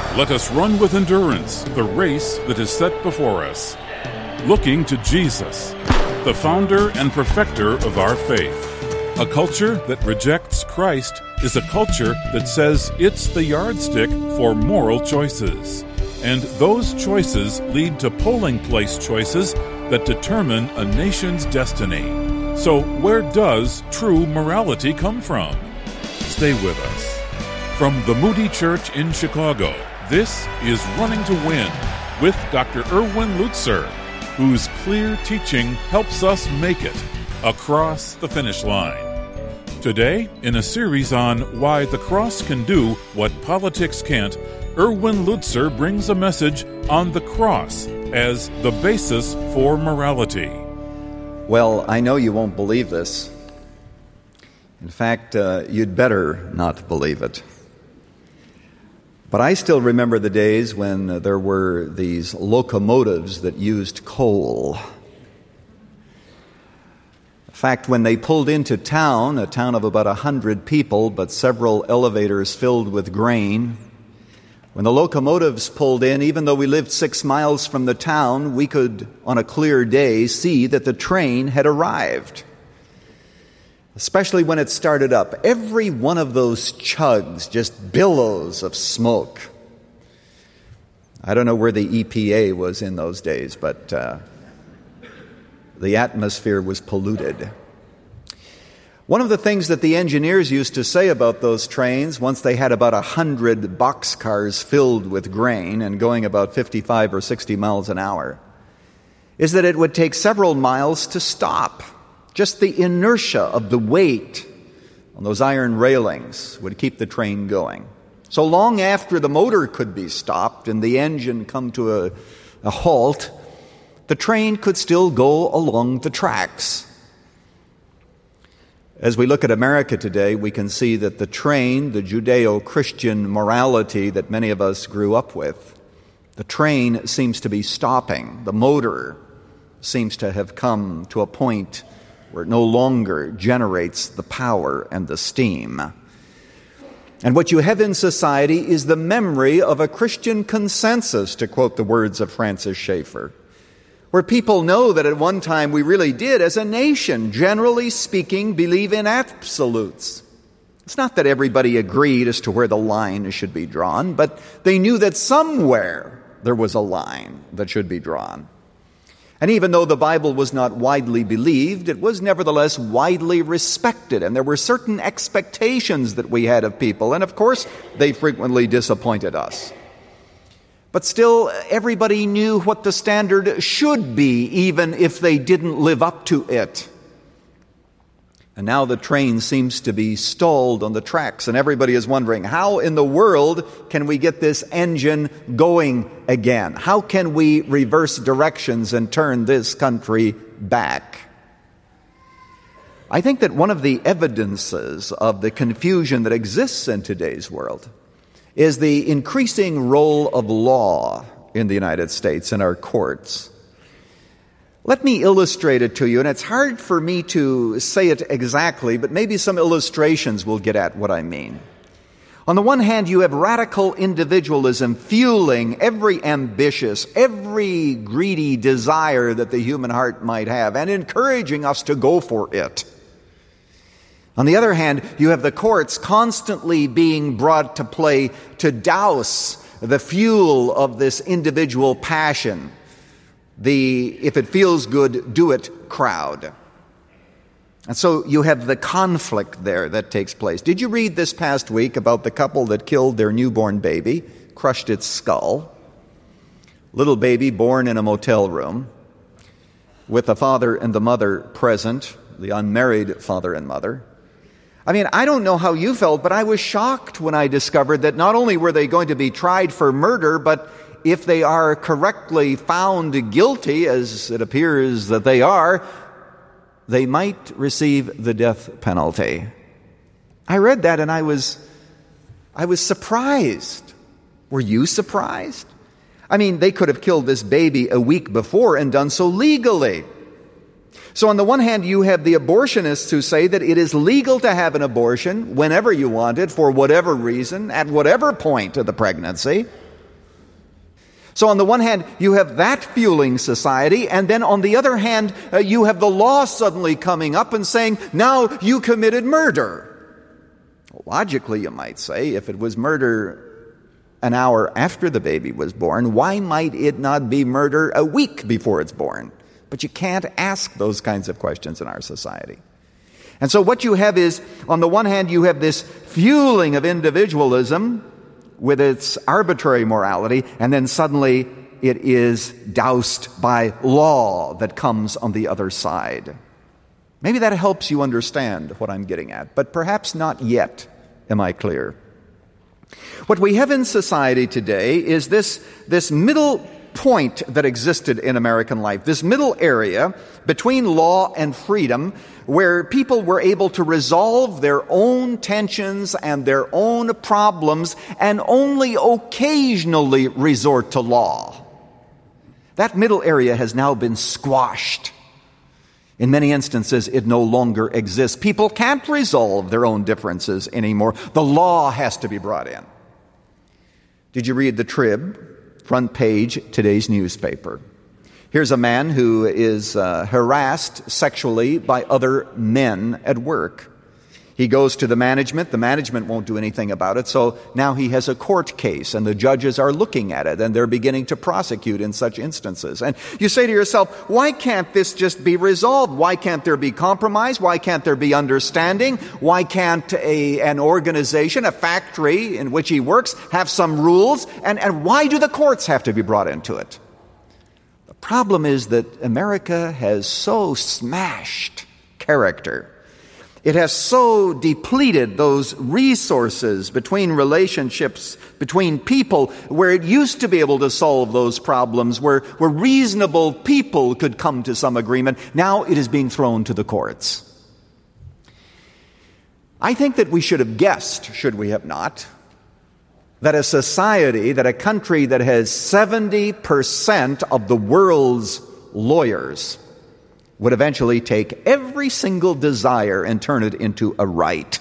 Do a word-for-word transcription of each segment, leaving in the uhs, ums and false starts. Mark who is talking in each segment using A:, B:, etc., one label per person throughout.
A: Let us run with endurance the race that is set before us, looking to Jesus, the founder and perfecter of our faith. A culture that rejects Christ is a culture that says it's the yardstick for moral choices. And those choices lead to polling place choices that determine a nation's destiny. So where does true morality come from? Stay with us. From the Moody Church in Chicago, this is Running to Win with Doctor Erwin Lutzer, whose clear teaching helps us make it across the finish line. Today, in a series on why the cross can do what politics can't, Erwin Lutzer brings a message on the cross as the basis for morality.
B: Well, I know you won't believe this. In fact, uh, you'd better not believe it. But I still remember the days when uh, there were these locomotives that used coal. In fact, when they pulled into town, a town of about a hundred people, but several elevators filled with grain, when the locomotives pulled in, even though we lived six miles from the town, we could, on a clear day, see that the train had arrived. Especially when it started up. Every one of those chugs, just billows of smoke. I don't know where the E P A was in those days, but uh, the atmosphere was polluted. One of the things that the engineers used to say about those trains, once they had about a hundred boxcars filled with grain and going about fifty-five or sixty miles an hour, is that it would take several miles to stop. Just the inertia of the weight on those iron railings would keep the train going. So long after the motor could be stopped and the engine come to a, a halt, the train could still go along the tracks. As we look at America today, we can see that the train, the Judeo-Christian morality that many of us grew up with, the train seems to be stopping. The motor seems to have come to a point where it no longer generates the power and the steam. And what you have in society is the memory of a Christian consensus, to quote the words of Francis Schaeffer, where people know that at one time we really did, as a nation, generally speaking, believe in absolutes. It's not that everybody agreed as to where the line should be drawn, but they knew that somewhere there was a line that should be drawn. And even though the Bible was not widely believed, it was nevertheless widely respected. And there were certain expectations that we had of people. And of course, they frequently disappointed us. But still, everybody knew what the standard should be, even if they didn't live up to it. And now the train seems to be stalled on the tracks, and everybody is wondering, how in the world can we get this engine going again? How can we reverse directions and turn this country back? I think that one of the evidences of the confusion that exists in today's world is the increasing role of law in the United States, in our courts. Let me illustrate it to you, and it's hard for me to say it exactly, but maybe some illustrations will get at what I mean. On the one hand, you have radical individualism fueling every ambitious, every greedy desire that the human heart might have, and encouraging us to go for it. On the other hand, you have the courts constantly being brought to play to douse the fuel of this individual passion, the if it feels good, do it crowd. And so you have the conflict there that takes place. Did you read this past week about the couple that killed their newborn baby, crushed its skull? Little baby born in a motel room with the father and the mother present, the unmarried father and mother. I mean, I don't know how you felt, but I was shocked when I discovered that not only were they going to be tried for murder, but if they are correctly found guilty, as it appears that they are, they might receive the death penalty. I read that and I was, I was surprised. Were you surprised? I mean, they could have killed this baby a week before and done so legally. So on the one hand, you have the abortionists who say that it is legal to have an abortion whenever you want it, for whatever reason, at whatever point of the pregnancy. So on the one hand, you have that fueling society, and then on the other hand, uh, you have the law suddenly coming up and saying, now you committed murder. Well, logically, you might say, if it was murder an hour after the baby was born, why might it not be murder a week before it's born? But you can't ask those kinds of questions in our society. And so what you have is, on the one hand, you have this fueling of individualism with its arbitrary morality, and then suddenly it is doused by law that comes on the other side. Maybe that helps you understand what I'm getting at, but perhaps not yet. Am I clear? What we have in society today is this, this middle point that existed in American life, this middle area between law and freedom, where people were able to resolve their own tensions and their own problems and only occasionally resort to law. That middle area has now been squashed. In many instances, it no longer exists. People can't resolve their own differences anymore. The law has to be brought in. Did you read the Trib? Front page, today's newspaper. Here's a man who is uh, harassed sexually by other men at work. He goes to the management. The management won't do anything about it. So now he has a court case, and the judges are looking at it, and they're beginning to prosecute in such instances. And you say to yourself, why can't this just be resolved? Why can't there be compromise? Why can't there be understanding? Why can't a, an organization, a factory in which he works, have some rules? And, and why do the courts have to be brought into it? The problem is that America has so smashed character. It has so depleted those resources between relationships, between people, where it used to be able to solve those problems, where, where reasonable people could come to some agreement. Now it is being thrown to the courts. I think that we should have guessed, should we have not, that a society, that a country that has seventy percent of the world's lawyers would eventually take every single desire and turn it into a right.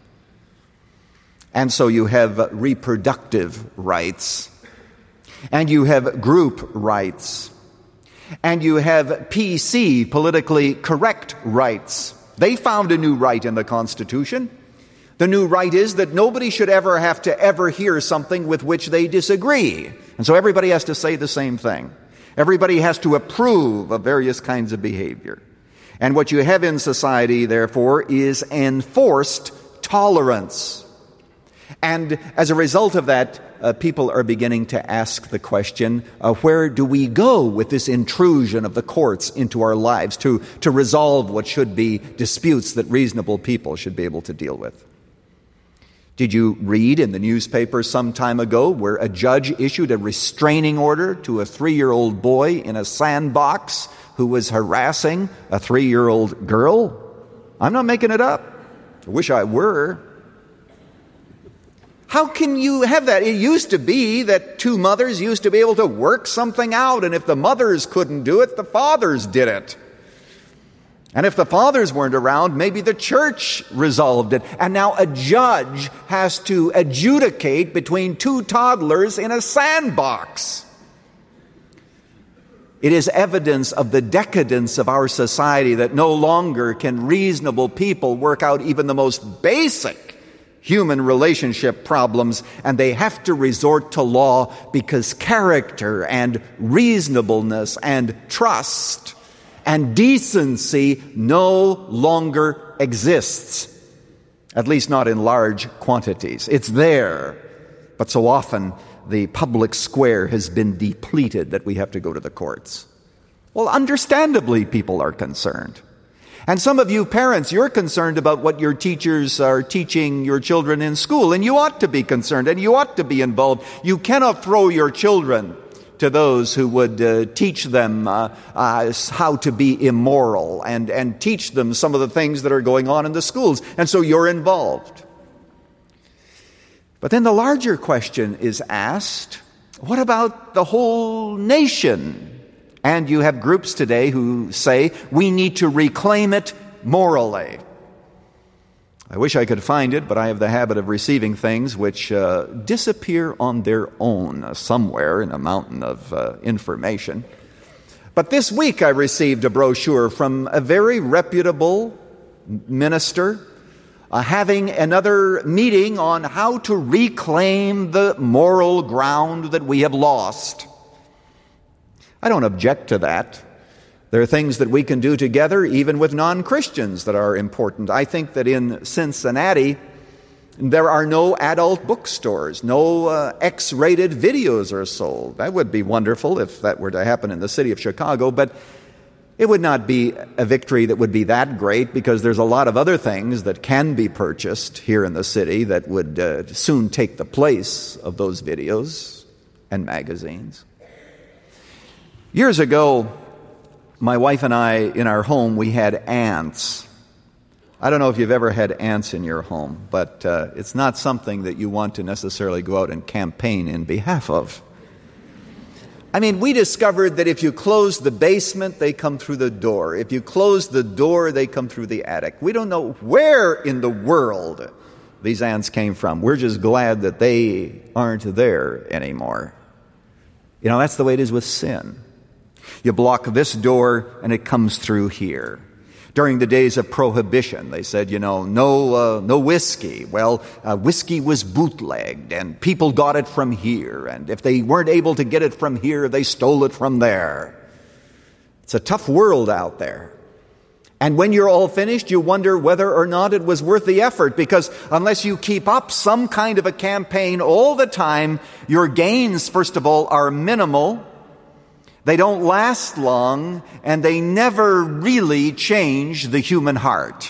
B: And so you have reproductive rights, and you have group rights, and you have P C, politically correct rights. They found a new right in the Constitution. The new right is that nobody should ever have to ever hear something with which they disagree. And so everybody has to say the same thing. Everybody has to approve of various kinds of behavior. And what you have in society, therefore, is enforced tolerance. And as a result of that, uh, people are beginning to ask the question, uh, where do we go with this intrusion of the courts into our lives to, to resolve what should be disputes that reasonable people should be able to deal with? Did you read in the newspaper some time ago where a judge issued a restraining order to a three-year-old boy in a sandbox who was harassing a three-year-old girl? I'm not making it up. I wish I were. How can you have that? It used to be that two mothers used to be able to work something out, and if the mothers couldn't do it, the fathers did it. And if the fathers weren't around, maybe the church resolved it. And now a judge has to adjudicate between two toddlers in a sandbox. It is evidence of the decadence of our society that no longer can reasonable people work out even the most basic human relationship problems, and they have to resort to law because character and reasonableness and trust and decency no longer exists, at least not in large quantities. It's there, but so often the public square has been depleted that we have to go to the courts. Well, understandably, people are concerned. And some of you parents, you're concerned about what your teachers are teaching your children in school, and you ought to be concerned, and you ought to be involved. You cannot throw your children to those who would uh, teach them uh, uh, how to be immoral and, and teach them some of the things that are going on in the schools. And so you're involved. But then the larger question is asked, what about the whole nation? And you have groups today who say we need to reclaim it morally. I wish I could find it, but I have the habit of receiving things which uh, disappear on their own uh, somewhere in a mountain of uh, information. But this week I received a brochure from a very reputable minister uh, having another meeting on how to reclaim the moral ground that we have lost. I don't object to that. There are things that we can do together, even with non-Christians, that are important. I think that in Cincinnati, there are no adult bookstores. No uh, X-rated videos are sold. That would be wonderful if that were to happen in the city of Chicago, but it would not be a victory that would be that great, because there's a lot of other things that can be purchased here in the city that would uh, soon take the place of those videos and magazines. Years ago, my wife and I, in our home, we had ants. I don't know if you've ever had ants in your home, but uh, it's not something that you want to necessarily go out and campaign in behalf of. I mean, we discovered that if you close the basement, they come through the door. If you close the door, they come through the attic. We don't know where in the world these ants came from. We're just glad that they aren't there anymore. You know, that's the way it is with sin. You block this door, and it comes through here. During the days of Prohibition, they said, you know, no uh, no whiskey. Well, uh, whiskey was bootlegged, and people got it from here. And if they weren't able to get it from here, they stole it from there. It's a tough world out there. And when you're all finished, you wonder whether or not it was worth the effort, because unless you keep up some kind of a campaign all the time, your gains, first of all, are minimal. They don't last long, and they never really change the human heart.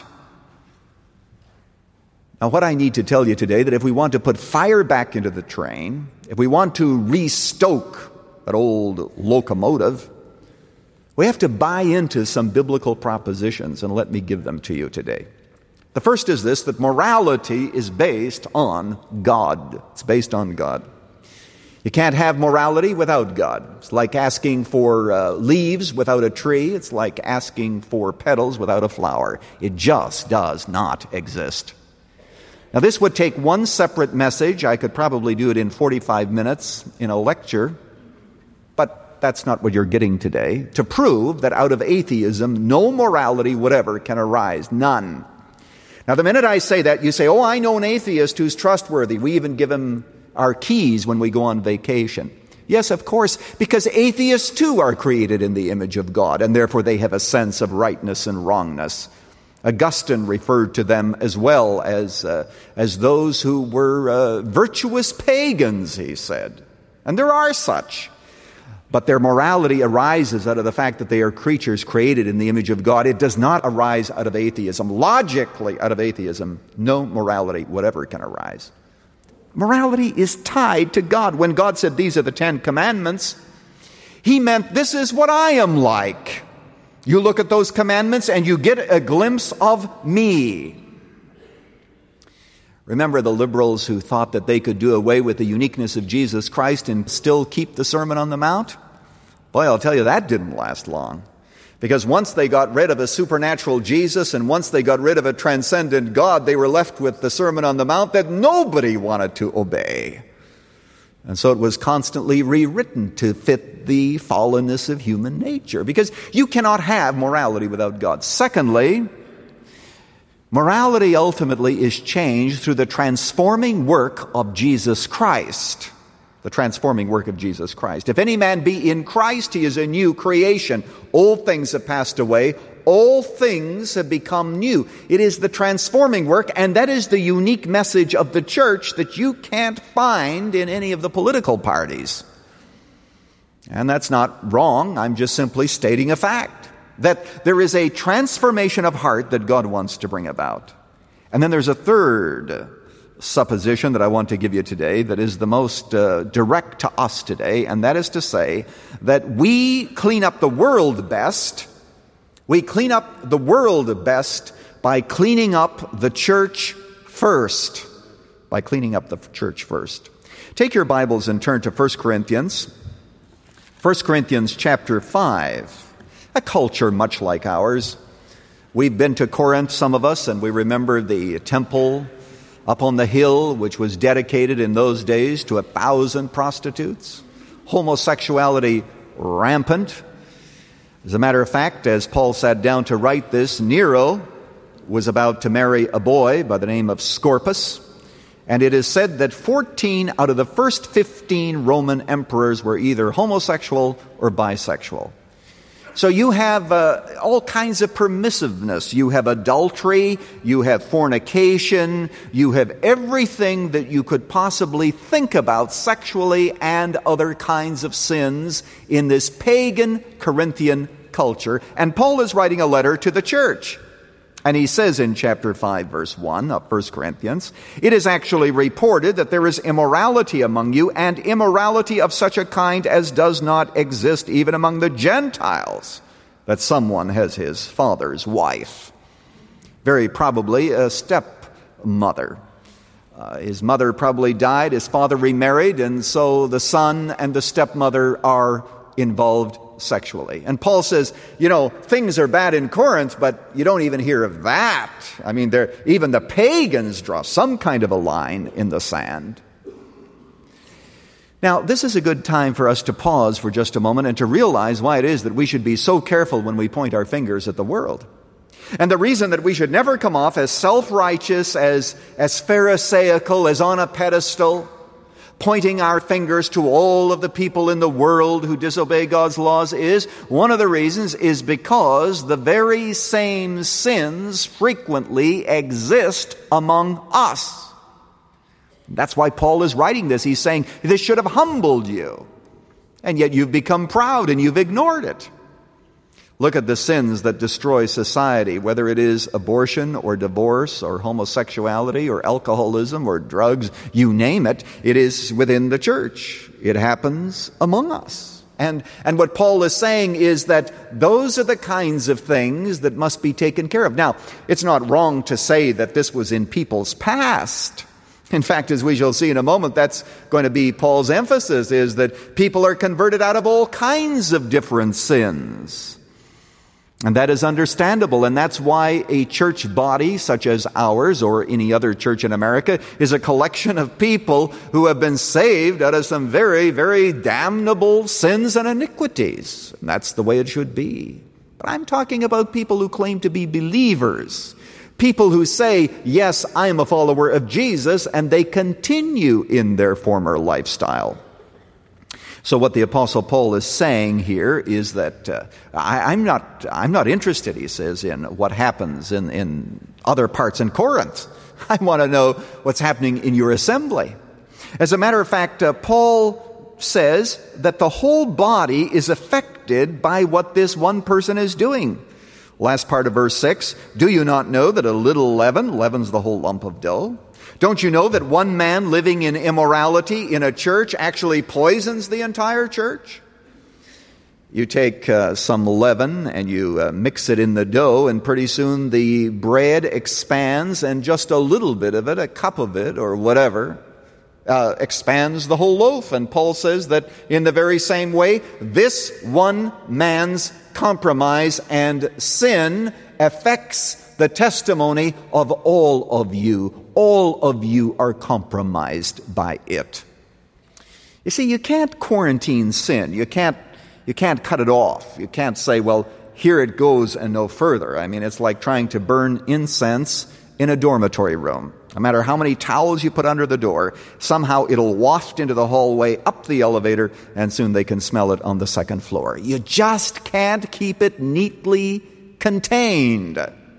B: Now, what I need to tell you today, that if we want to put fire back into the train, if we want to restoke that old locomotive, we have to buy into some biblical propositions, and let me give them to you today. The first is this, that morality is based on God. It's based on God. You can't have morality without God. It's like asking for uh, leaves without a tree. It's like asking for petals without a flower. It just does not exist. Now, this would take one separate message. I could probably do it in forty-five minutes in a lecture, but that's not what you're getting today. To prove that out of atheism, no morality whatever can arise. None. Now, the minute I say that, you say, oh, I know an atheist who's trustworthy. We even give him our keys when we go on vacation. Yes, of course, because atheists too are created in the image of God, and therefore they have a sense of rightness and wrongness. Augustine referred to them as well as uh, as those who were uh, virtuous pagans, he said. And there are such. But their morality arises out of the fact that they are creatures created in the image of God. It does not arise out of atheism. Logically, out of atheism, no morality whatever can arise. Morality is tied to God. When God said, these are the Ten Commandments, He meant, this is what I am like. You look at those commandments and you get a glimpse of me. Remember the liberals who thought that they could do away with the uniqueness of Jesus Christ and still keep the Sermon on the Mount? Boy, I'll tell you, that didn't last long. Because once they got rid of a supernatural Jesus and once they got rid of a transcendent God, they were left with the Sermon on the Mount that nobody wanted to obey. And so it was constantly rewritten to fit the fallenness of human nature. Because you cannot have morality without God. Secondly, morality ultimately is changed through the transforming work of Jesus Christ. The transforming work of Jesus Christ. If any man be in Christ, he is a new creation. Old things have passed away. All things have become new. It is the transforming work, and that is the unique message of the church that you can't find in any of the political parties. And that's not wrong. I'm just simply stating a fact. That there is a transformation of heart that God wants to bring about. And then there's a third supposition that I want to give you today that is the most uh, direct to us today, and that is to say that we clean up the world best. We clean up the world best by cleaning up the church first. By cleaning up the church first. Take your Bibles and turn to First Corinthians. First Corinthians chapter five. A culture much like ours We've been to Corinth, some of us, and we remember the temple up on the hill, which was dedicated in those days to a thousand prostitutes. Homosexuality rampant. As a matter of fact, as Paul sat down to write this, Nero was about to marry a boy by the name of Scorpus, and it is said that fourteen out of the first fifteen Roman emperors were either homosexual or bisexual. So you have uh, all kinds of permissiveness. You have adultery, you have fornication, you have everything that you could possibly think about sexually and other kinds of sins in this pagan Corinthian culture. And Paul is writing a letter to the church. And he says in chapter five, verse one of First Corinthians, "It is actually reported that there is immorality among you, and immorality of such a kind as does not exist even among the Gentiles, that someone has his father's wife." Very probably a stepmother. Uh, his mother probably died, his father remarried, and so the son and the stepmother are involved sexually. And Paul says, you know, things are bad in Corinth, but you don't even hear of that. I mean, there, even the pagans draw some kind of a line in the sand. Now, this is a good time for us to pause for just a moment and to realize why it is that we should be so careful when we point our fingers at the world. And the reason that we should never come off as self-righteous, as, as pharisaical, as on a pedestal, pointing our fingers to all of the people in the world who disobey God's laws is, one of the reasons is because the very same sins frequently exist among us. That's why Paul is writing this. He's saying, this should have humbled you, and yet you've become proud and you've ignored it. Look at the sins that destroy society, whether it is abortion or divorce or homosexuality or alcoholism or drugs, you name it, it is within the church. It happens among us. And, and what Paul is saying is that those are the kinds of things that must be taken care of. Now, it's not wrong to say that this was in people's past. In fact, as we shall see in a moment, that's going to be Paul's emphasis, is that people are converted out of all kinds of different sins. And that is understandable, and that's why a church body such as ours or any other church in America is a collection of people who have been saved out of some very, very damnable sins and iniquities. And that's the way it should be. But I'm talking about people who claim to be believers, people who say, yes, I am a follower of Jesus, and they continue in their former lifestyle. So what the Apostle Paul is saying here is that uh, I, I'm not I'm not interested, he says, in what happens in, in other parts in Corinth. I want to know what's happening in your assembly. As a matter of fact, uh, Paul says that the whole body is affected by what this one person is doing. Last part of verse six, do you not know that a little leaven leavens the whole lump of dough? Don't you know that one man living in immorality in a church actually poisons the entire church? You take uh, some leaven and you uh, mix it in the dough, and pretty soon the bread expands, and just a little bit of it, a cup of it or whatever, uh, expands the whole loaf. And Paul says that in the very same way, this one man's compromise and sin affects the testimony of all of you. All of you are compromised by it. You see, you can't quarantine sin. You can't, you can't cut it off. You can't say, well, here it goes and no further. I mean, it's like trying to burn incense in a dormitory room. No matter how many towels you put under the door, somehow it'll waft into the hallway, up the elevator, and soon they can smell it on the second floor. You just can't keep it neatly contained.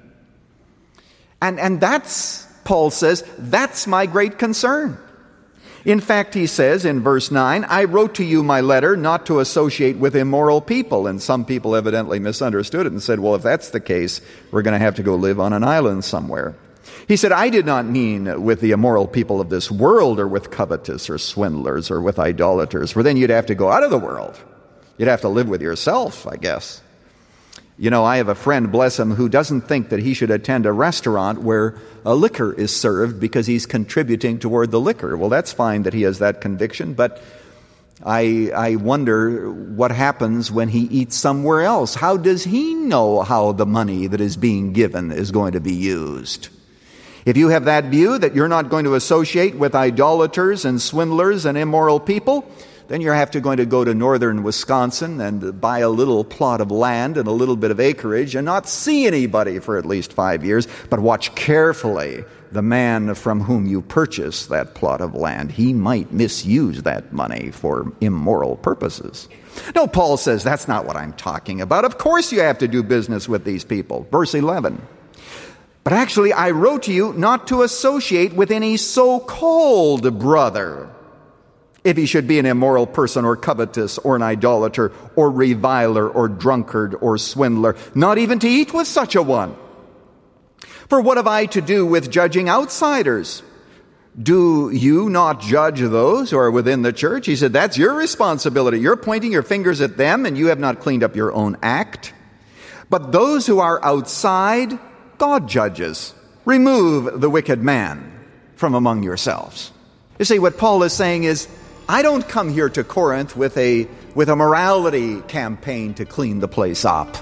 B: And, and that's, Paul says, that's my great concern. In fact, he says in verse nine, I wrote to you my letter not to associate with immoral people. And some people evidently misunderstood it and said, well, if that's the case, we're going to have to go live on an island somewhere. He said, I did not mean with the immoral people of this world, or with covetous or swindlers or with idolaters, for then you'd have to go out of the world. You'd have to live with yourself, I guess. You know, I have a friend, bless him, who doesn't think that he should attend a restaurant where a liquor is served because he's contributing toward the liquor. Well, that's fine that he has that conviction, but I, I wonder what happens when he eats somewhere else. How does he know how the money that is being given is going to be used? If you have that view that you're not going to associate with idolaters and swindlers and immoral people, then you're have to going to go to northern Wisconsin and buy a little plot of land and a little bit of acreage and not see anybody for at least five years, but watch carefully the man from whom you purchase that plot of land. He might misuse that money for immoral purposes. No, Paul says that's not what I'm talking about. Of course you have to do business with these people. Verse eleven. But actually I wrote to you not to associate with any so-called brother, if he should be an immoral person or covetous or an idolater or reviler or drunkard or swindler, not even to eat with such a one. For what have I to do with judging outsiders? Do you not judge those who are within the church? He said, that's your responsibility. You're pointing your fingers at them and you have not cleaned up your own act. But those who are outside, God judges. Remove the wicked man from among yourselves. You see, what Paul is saying is, I don't come here to Corinth with a with a morality campaign to clean the place up.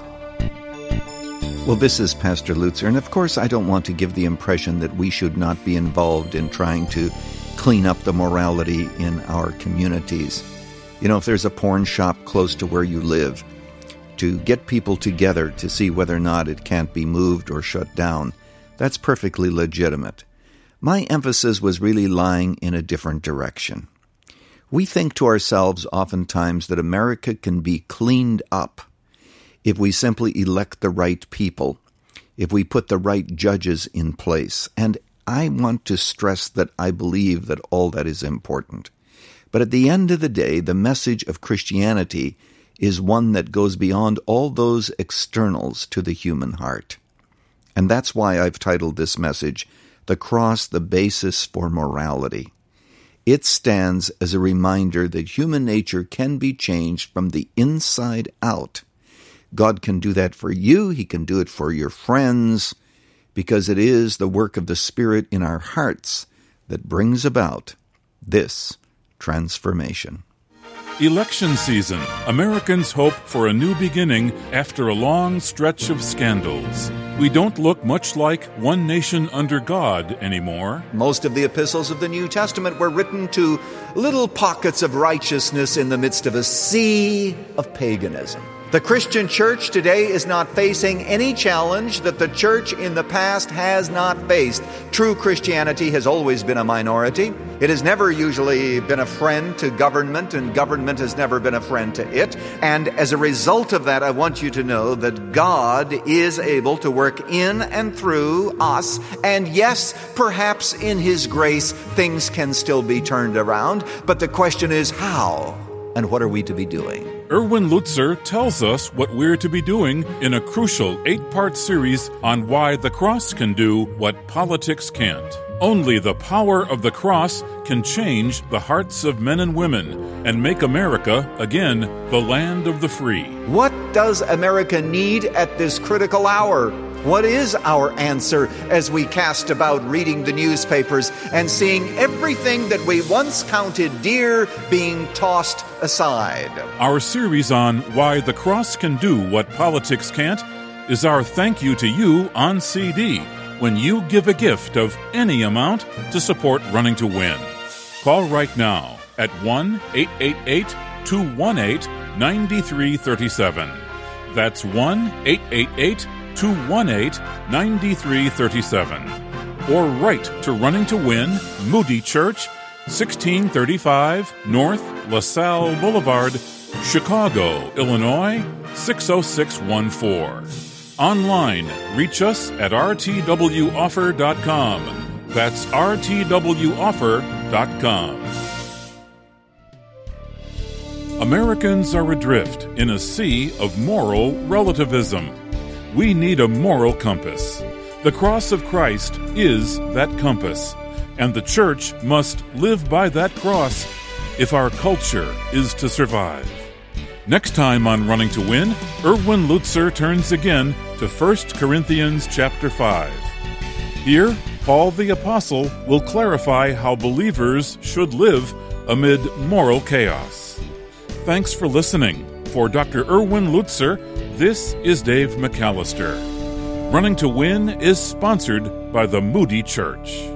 B: Well, this is Pastor Lutzer, and of course I don't want to give the impression that we should not be involved in trying to clean up the morality in our communities. You know, if there's a porn shop close to where you live, to get people together to see whether or not it can't be moved or shut down, that's perfectly legitimate. My emphasis was really lying in a different direction. We think to ourselves oftentimes that America can be cleaned up if we simply elect the right people, if we put the right judges in place. And I want to stress that I believe that all that is important. But at the end of the day, the message of Christianity is one that goes beyond all those externals to the human heart. And that's why I've titled this message, The Cross, the Basis for Morality. It stands as a reminder that human nature can be changed from the inside out. God can do that for you. He can do it for your friends, because it is the work of the Spirit in our hearts that brings about this transformation.
A: Election season. Americans hope for a new beginning after a long stretch of scandals. We don't look much like one nation under God anymore.
B: Most of the epistles of the New Testament were written to little pockets of righteousness in the midst of a sea of paganism. The Christian church today is not facing any challenge that the church in the past has not faced. True Christianity has always been a minority. It has never usually been a friend to government, and government has never been a friend to it. And as a result of that, I want you to know that God is able to work in and through us. And yes, perhaps in His grace, things can still be turned around. But the question is how? And what are we to be doing?
A: Erwin Lutzer tells us what we're to be doing in a crucial eight-part series on why the cross can do what politics can't. Only the power of the cross can change the hearts of men and women and make America, again, the land of the free.
B: What does America need at this critical hour? What is our answer as we cast about reading the newspapers and seeing everything that we once counted dear being tossed aside?
A: Our series on Why the Cross Can Do What Politics Can't is our thank you to you on C D when you give a gift of any amount to support Running to Win. Call right now at one eight eight eight, two one eight, nine three three seven. That's one eight eight eight, two one eight, nine three three seven. Or write to Running to Win, Moody Church, sixteen thirty-five North LaSalle Boulevard, Chicago, Illinois, six oh six one four. Online, reach us at r t w offer dot com. That's r t w offer dot com. Americans are adrift in a sea of moral relativism. We need a moral compass. The cross of Christ is that compass, and the church must live by that cross if our culture is to survive. Next time on Running to Win, Erwin Lutzer turns again to First Corinthians chapter five. Here, Paul the Apostle will clarify how believers should live amid moral chaos. Thanks for listening. For Doctor Erwin Lutzer, this is Dave McAllister. Running to Win is sponsored by the Moody Church.